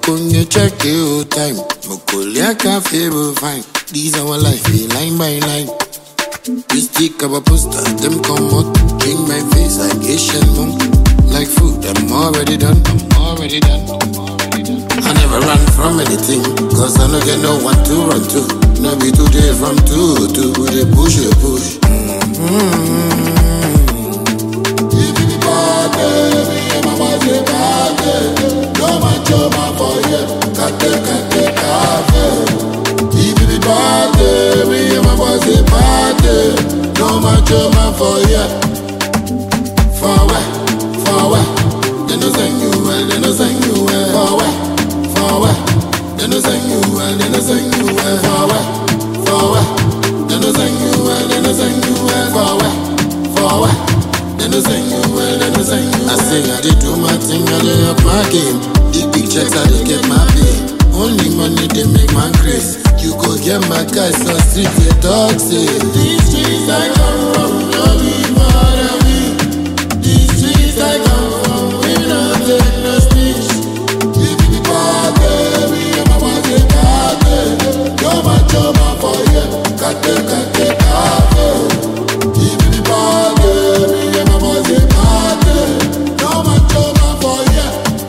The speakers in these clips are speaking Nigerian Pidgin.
Makunye check your time. Mukulia cafe will fine. These are our life, line by line. We stick up a poster, them come out. King my face like Asian monk. Like food, I'm already done. I never run from anything, cause I don't get no one to run to. No be today from 2 to they push. No man choma for you, kate kave. If it bad, me and my boys say bad. No man choma for you. Forward, they no sing you well, they no sing you well. Forward, they no sing you well, they no sing you well. Forward, they no sing you well, they no sing you well. Forward, they no sing you well, they no sing you well. I say I did do my thing, I lay up my game. The big checks I did get my pay. Only money they make my grace. You go get my guys on street, they talk say these streets I come from, no be bother me. These streets I come from, we don't take no speech. If you bad, me and my boys say bad. You're my job for you, kate kave. If you bad, me and my boys say bad. You're my job for you.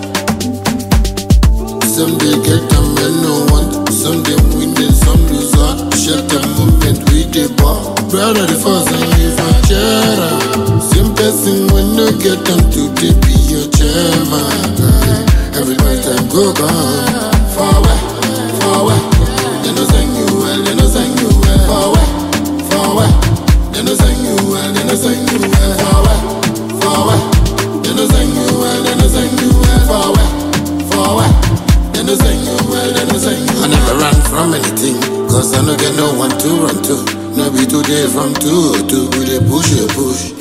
Some they get them and no one. Some they win and some lose out. Shut the movement with the ball. Brother the first and leave my chair. Same person when you get them to they be your chairman. Every time go gone. Forward. They no sing you well, they no sing you well. Forward. They no sing you well, they no sing you well. Forward. They no sing you well, they no sing you well. Forward. They no sing you well, they no sing you well. I never run from anything, cause I no get no one to run to. No be today from 2 to they push.